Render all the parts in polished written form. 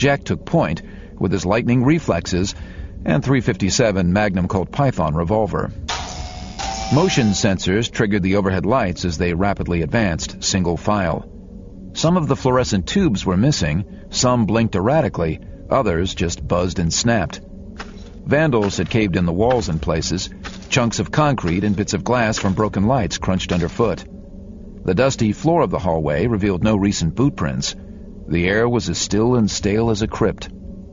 Jack took point with his lightning reflexes and .357 Magnum Colt Python revolver. Motion sensors triggered the overhead lights as they rapidly advanced, single file. Some of the fluorescent tubes were missing, some blinked erratically, others just buzzed and snapped. Vandals had caved in the walls in places. Chunks of concrete and bits of glass from broken lights crunched underfoot. The dusty floor of the hallway revealed no recent boot prints. The air was as still and stale as a crypt.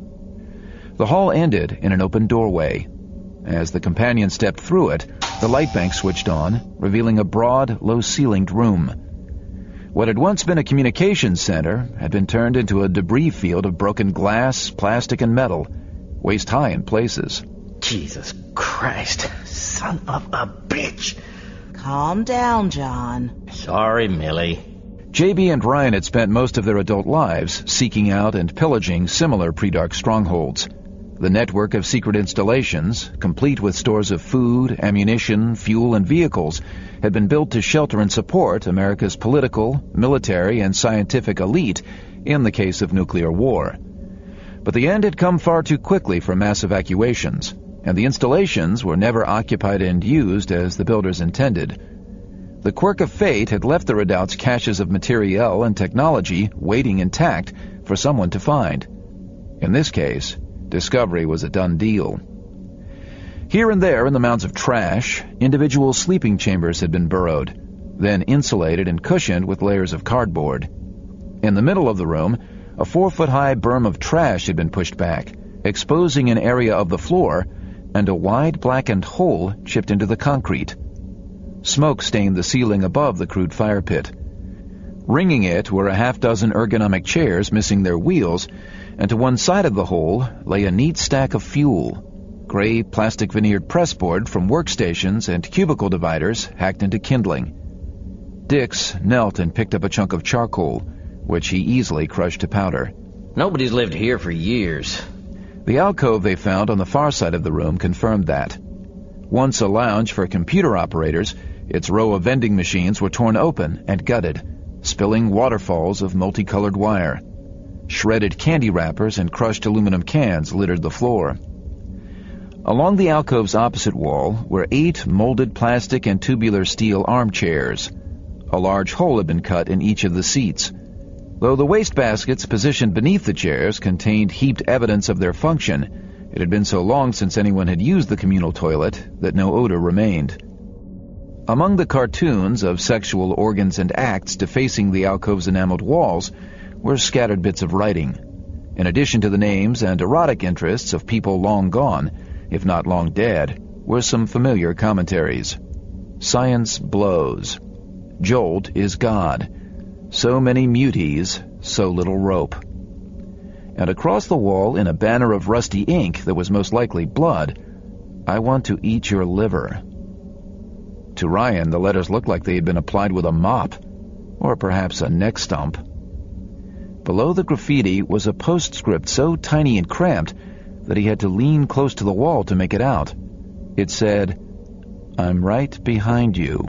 The hall ended in an open doorway. As the companion stepped through it, the light bank switched on, revealing a broad, low-ceilinged room. What had once been a communications center had been turned into a debris field of broken glass, plastic, and metal, waist-high in places. Jesus Christ, son of a bitch! Calm down, John. Sorry, Millie. JB and Ryan had spent most of their adult lives seeking out and pillaging similar pre-dark strongholds. The network of secret installations, complete with stores of food, ammunition, fuel, and vehicles, had been built to shelter and support America's political, military, and scientific elite in the case of nuclear war. But the end had come far too quickly for mass evacuations, and the installations were never occupied and used as the builders intended. The quirk of fate had left the redoubt's caches of materiel and technology waiting intact for someone to find. In this case, discovery was a done deal. Here and there in the mounds of trash, individual sleeping chambers had been burrowed, then insulated and cushioned with layers of cardboard. In the middle of the room, a 4-foot-high berm of trash had been pushed back, exposing an area of the floor and a wide blackened hole chipped into the concrete. Smoke stained the ceiling above the crude fire pit. Ringing it were a half-dozen ergonomic chairs missing their wheels, and to one side of the hole lay a neat stack of fuel, gray plastic veneered pressboard from workstations and cubicle dividers hacked into kindling. Dix knelt and picked up a chunk of charcoal, which he easily crushed to powder. Nobody's lived here for years. The alcove they found on the far side of the room confirmed that. Once a lounge for computer operators, its row of vending machines were torn open and gutted, spilling waterfalls of multicolored wire. Shredded candy wrappers and crushed aluminum cans littered the floor. Along the alcove's opposite wall were 8 molded plastic and tubular steel armchairs. A large hole had been cut in each of the seats. Though the wastebaskets positioned beneath the chairs contained heaped evidence of their function, it had been so long since anyone had used the communal toilet that no odor remained. Among the cartoons of sexual organs and acts defacing the alcove's enameled walls were scattered bits of writing. In addition to the names and erotic interests of people long gone, if not long dead, were some familiar commentaries. Science blows. Jolt is God. So many muties, so little rope. And across the wall, in a banner of rusty ink that was most likely blood, I want to eat your liver. To Ryan, the letters looked like they had been applied with a mop, or perhaps a neck stump. Below the graffiti was a postscript so tiny and cramped that he had to lean close to the wall to make it out. It said, "I'm right behind you."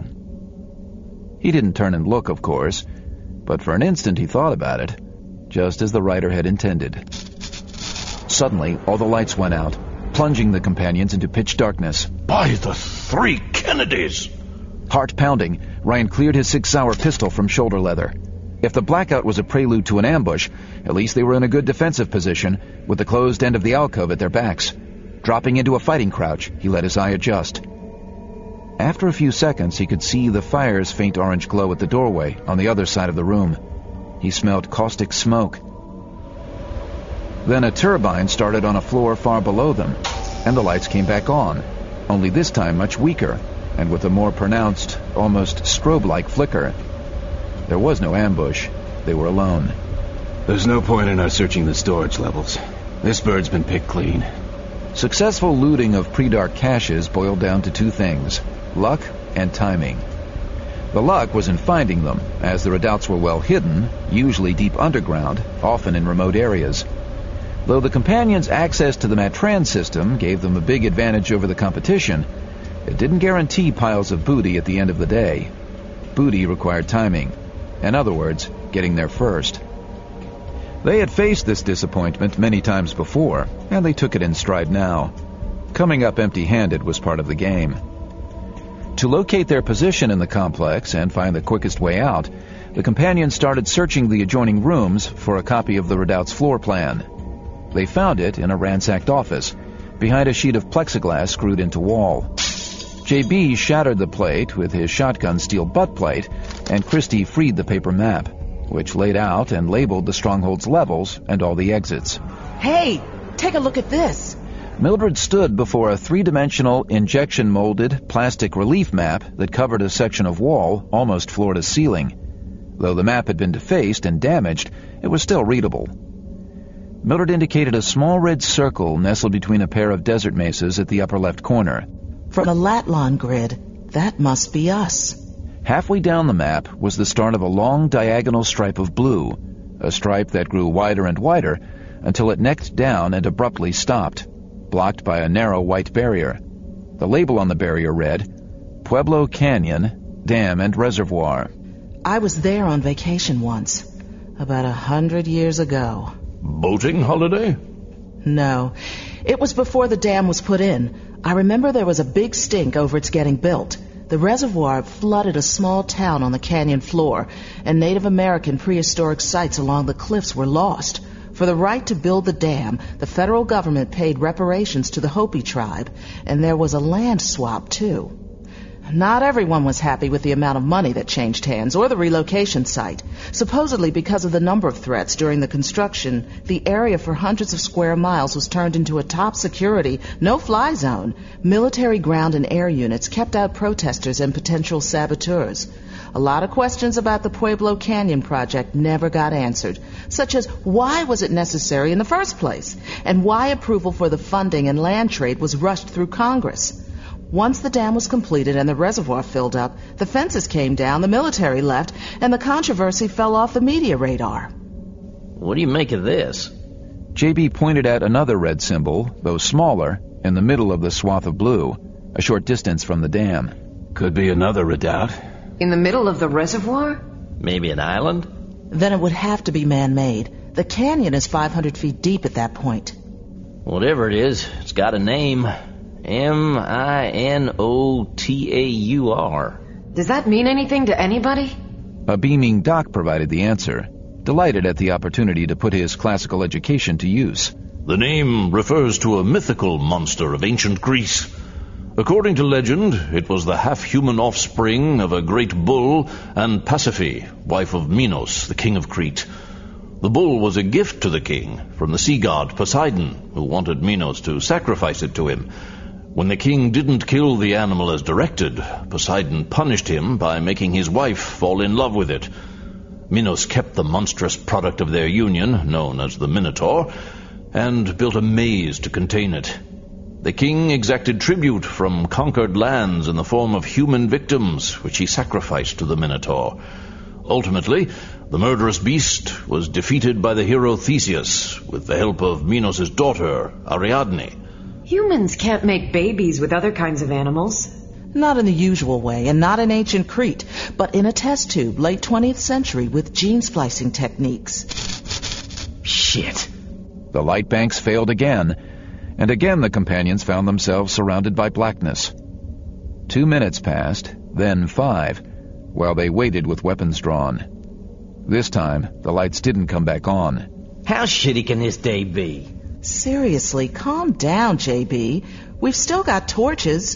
He didn't turn and look, of course, but for an instant he thought about it, just as the writer had intended. Suddenly, all the lights went out, plunging the companions into pitch darkness. By the 3 Kennedys! Heart pounding, Ryan cleared his Sig Sauer pistol from shoulder leather. If the blackout was a prelude to an ambush, at least they were in a good defensive position, with the closed end of the alcove at their backs. Dropping into a fighting crouch, he let his eye adjust. After a few seconds, he could see the fire's faint orange glow at the doorway on the other side of the room. He smelled caustic smoke. Then a turbine started on a floor far below them, and the lights came back on, only this time much weaker, and with a more pronounced, almost strobe-like flicker. There was no ambush. They were alone. There's no point in us searching the storage levels. This bird's been picked clean. Successful looting of pre-dark caches boiled down to 2 things: luck and timing. The luck was in finding them, as the redoubts were well hidden, usually deep underground, often in remote areas. Though the companions' access to the Matran system gave them a big advantage over the competition, it didn't guarantee piles of booty at the end of the day. Booty required timing. In other words, getting there first. They had faced this disappointment many times before, and they took it in stride now. Coming up empty-handed was part of the game. To locate their position in the complex and find the quickest way out, the companions started searching the adjoining rooms for a copy of the Redoubt's floor plan. They found it in a ransacked office, behind a sheet of plexiglass screwed into wall. J.B. shattered the plate with his shotgun steel butt plate, and Christie freed the paper map, which laid out and labeled the stronghold's levels and all the exits. Hey, take a look at this. Mildred stood before a three-dimensional, injection-molded plastic relief map that covered a section of wall almost floor to ceiling. Though the map had been defaced and damaged, it was still readable. Mildred indicated a small red circle nestled between a pair of desert mesas at the upper left corner. From the Latlon grid, that must be us. Halfway down the map was the start of a long diagonal stripe of blue, a stripe that grew wider and wider until it necked down and abruptly stopped, blocked by a narrow white barrier. The label on the barrier read, Pueblo Canyon, Dam and Reservoir. I was there on vacation once, about 100 years ago. Boating holiday? No, it was before the dam was put in. I remember there was a big stink over its getting built. The reservoir flooded a small town on the canyon floor, and Native American prehistoric sites along the cliffs were lost. For the right to build the dam, the federal government paid reparations to the Hopi tribe, and there was a land swap, too. Not everyone was happy with the amount of money that changed hands or the relocation site. Supposedly because of the number of threats during the construction, the area for hundreds of square miles was turned into a top security, no-fly zone. Military ground and air units kept out protesters and potential saboteurs. A lot of questions about the Pueblo Canyon project never got answered, such as why was it necessary in the first place, and why approval for the funding and land trade was rushed through Congress. Once the dam was completed and the reservoir filled up, the fences came down, the military left, and the controversy fell off the media radar. What do you make of this? J.B. pointed at another red symbol, though smaller, in the middle of the swath of blue, a short distance from the dam. Could be another redoubt. In the middle of the reservoir? Maybe an island? Then it would have to be man-made. The canyon is 500 feet deep at that point. Whatever it is, it's got a name. Minotaur. Does that mean anything to anybody? A beaming Doc provided the answer, delighted at the opportunity to put his classical education to use. The name refers to a mythical monster of ancient Greece. According to legend, it was the half-human offspring of a great bull and Pasiphae, wife of Minos, the king of Crete. The bull was a gift to the king from the sea god Poseidon, who wanted Minos to sacrifice it to him. When the king didn't kill the animal as directed, Poseidon punished him by making his wife fall in love with it. Minos kept the monstrous product of their union, known as the Minotaur, and built a maze to contain it. The king exacted tribute from conquered lands in the form of human victims, which he sacrificed to the Minotaur. Ultimately, the murderous beast was defeated by the hero Theseus with the help of Minos' daughter, Ariadne. Humans can't make babies with other kinds of animals. Not in the usual way, and not in ancient Crete, but in a test tube, late 20th century, with gene splicing techniques. Shit. The light banks failed again, and again the companions found themselves surrounded by blackness. 2 minutes passed, then 5, while they waited with weapons drawn. This time, the lights didn't come back on. How shitty can this day be? Seriously, calm down, J.B. We've still got torches.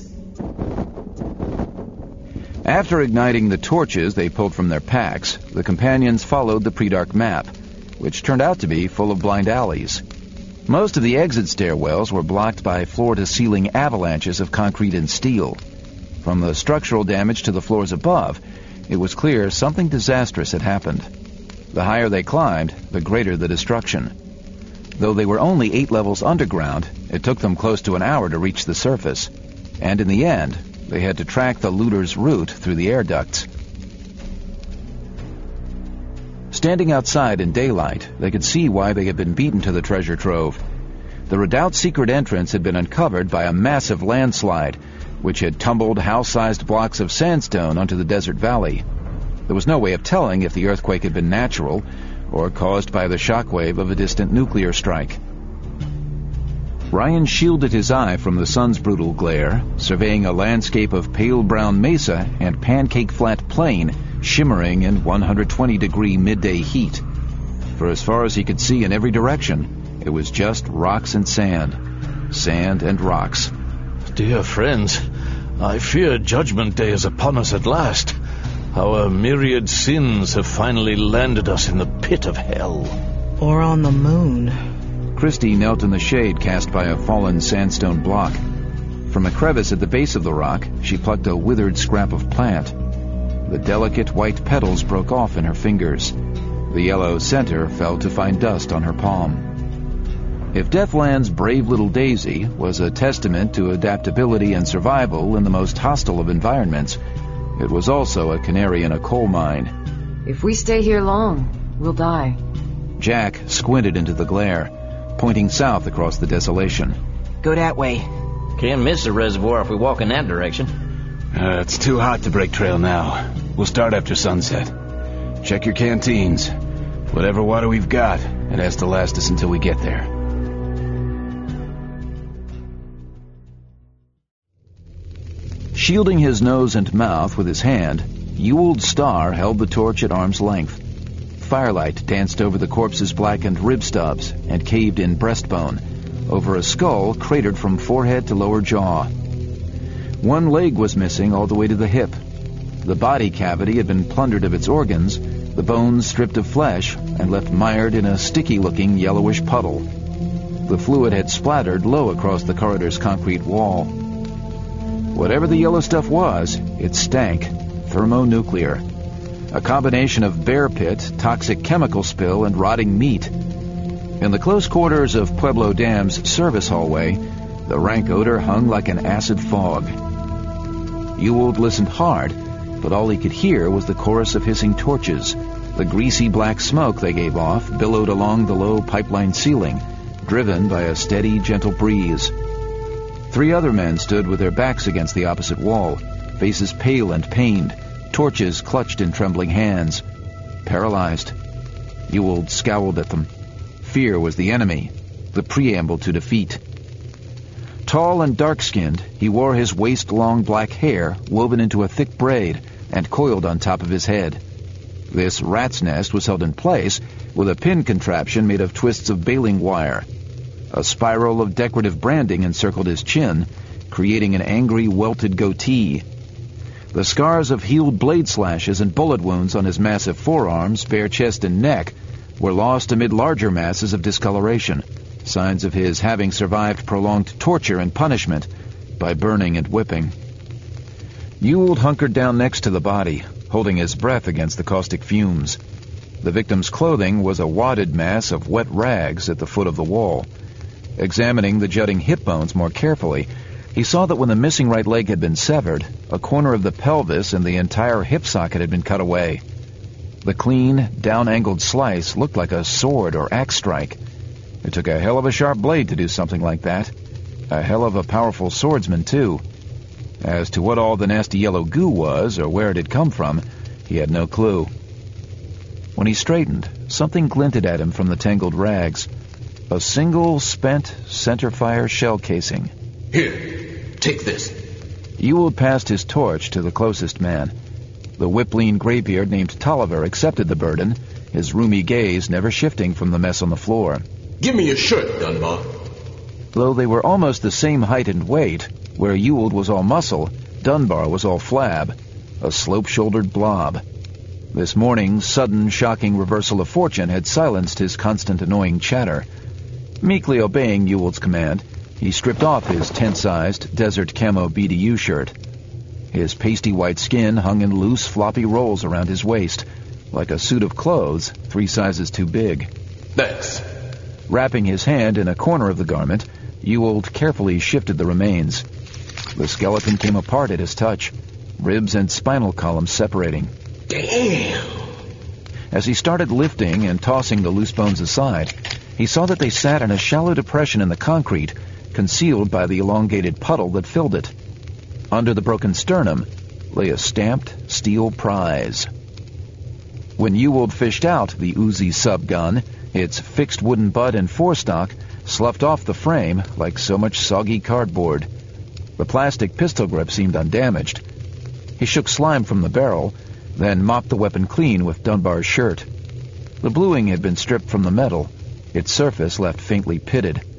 After igniting the torches they pulled from their packs, the companions followed the pre-dark map, which turned out to be full of blind alleys. Most of the exit stairwells were blocked by floor-to-ceiling avalanches of concrete and steel. From the structural damage to the floors above, it was clear something disastrous had happened. The higher they climbed, the greater the destruction. Though they were only 8 levels underground, it took them close to an hour to reach the surface. And in the end, they had to track the looters' route through the air ducts. Standing outside in daylight, they could see why they had been beaten to the treasure trove. The redoubt's secret entrance had been uncovered by a massive landslide, which had tumbled house-sized blocks of sandstone onto the desert valley. There was no way of telling if the earthquake had been natural, or caused by the shockwave of a distant nuclear strike. Ryan shielded his eye from the sun's brutal glare, surveying a landscape of pale brown mesa and pancake-flat plain shimmering in 120-degree midday heat. For as far as he could see in every direction, it was just rocks and sand. Sand and rocks. Dear friends, I fear Judgment Day is upon us at last. Our myriad sins have finally landed us in the pit of hell. Or on the moon. Christie knelt in the shade cast by a fallen sandstone block. From a crevice at the base of the rock, she plucked a withered scrap of plant. The delicate white petals broke off in her fingers. The yellow center fell to find dust on her palm. If Deathland's brave little daisy was a testament to adaptability and survival in the most hostile of environments, it was also a canary in a coal mine. If we stay here long, we'll die. Jack squinted into the glare, pointing south across the desolation. Go that way. Can't miss the reservoir if we walk in that direction. It's too hot to break trail now. We'll start after sunset. Check your canteens. Whatever water we've got, it has to last us until we get there. Shielding his nose and mouth with his hand, Ewald Starr held the torch at arm's length. Firelight danced over the corpse's blackened rib stubs and caved-in breastbone, over a skull cratered from forehead to lower jaw. One leg was missing all the way to the hip. The body cavity had been plundered of its organs, the bones stripped of flesh and left mired in a sticky-looking yellowish puddle. The fluid had splattered low across the corridor's concrete wall. Whatever the yellow stuff was, it stank. Thermonuclear. A combination of bear pit, toxic chemical spill, and rotting meat. In the close quarters of Pueblo Dam's service hallway, the rank odor hung like an acid fog. Ewald listened hard, but all he could hear was the chorus of hissing torches. The greasy black smoke they gave off billowed along the low pipeline ceiling, driven by a steady, gentle breeze. 3 other men stood with their backs against the opposite wall, faces pale and pained, torches clutched in trembling hands. Paralyzed. Ewald scowled at them. Fear was the enemy, the preamble to defeat. Tall and dark-skinned, he wore his waist-long black hair woven into a thick braid and coiled on top of his head. This rat's nest was held in place with a pin contraption made of twists of baling wire. A spiral of decorative branding encircled his chin, creating an angry, welted goatee. The scars of healed blade slashes and bullet wounds on his massive forearms, bare chest, and neck were lost amid larger masses of discoloration, signs of his having survived prolonged torture and punishment by burning and whipping. Ewald hunkered down next to the body, holding his breath against the caustic fumes. The victim's clothing was a wadded mass of wet rags at the foot of the wall. Examining the jutting hip bones more carefully, he saw that when the missing right leg had been severed, a corner of the pelvis and the entire hip socket had been cut away. The clean, down-angled slice looked like a sword or axe strike. It took a hell of a sharp blade to do something like that. A hell of a powerful swordsman, too. As to what all the nasty yellow goo was, or where it had come from, he had no clue. When he straightened, something glinted at him from the tangled rags. A single spent centerfire shell casing. Here, take this. Ewald passed his torch to the closest man. The whip-lean graybeard named Tolliver accepted the burden, his roomy gaze never shifting from the mess on the floor. Give me your shirt, Dunbar. Though they were almost the same height and weight, where Ewald was all muscle, Dunbar was all flab, a slope-shouldered blob. This morning's sudden, shocking reversal of fortune had silenced his constant annoying chatter. Meekly obeying Ewald's command, he stripped off his tent-sized desert camo BDU shirt. His pasty white skin hung in loose, floppy rolls around his waist, like a suit of clothes 3 sizes too big. Thanks. Wrapping his hand in a corner of the garment, Ewald carefully shifted the remains. The skeleton came apart at his touch, ribs and spinal columns separating. Damn! As he started lifting and tossing the loose bones aside, he saw that they sat in a shallow depression in the concrete, concealed by the elongated puddle that filled it. Under the broken sternum lay a stamped steel prize. When Ewald fished out the Uzi sub-gun, its fixed wooden butt and forestock sloughed off the frame like so much soggy cardboard. The plastic pistol grip seemed undamaged. He shook slime from the barrel, then mopped the weapon clean with Dunbar's shirt. The bluing had been stripped from the metal, its surface left faintly pitted.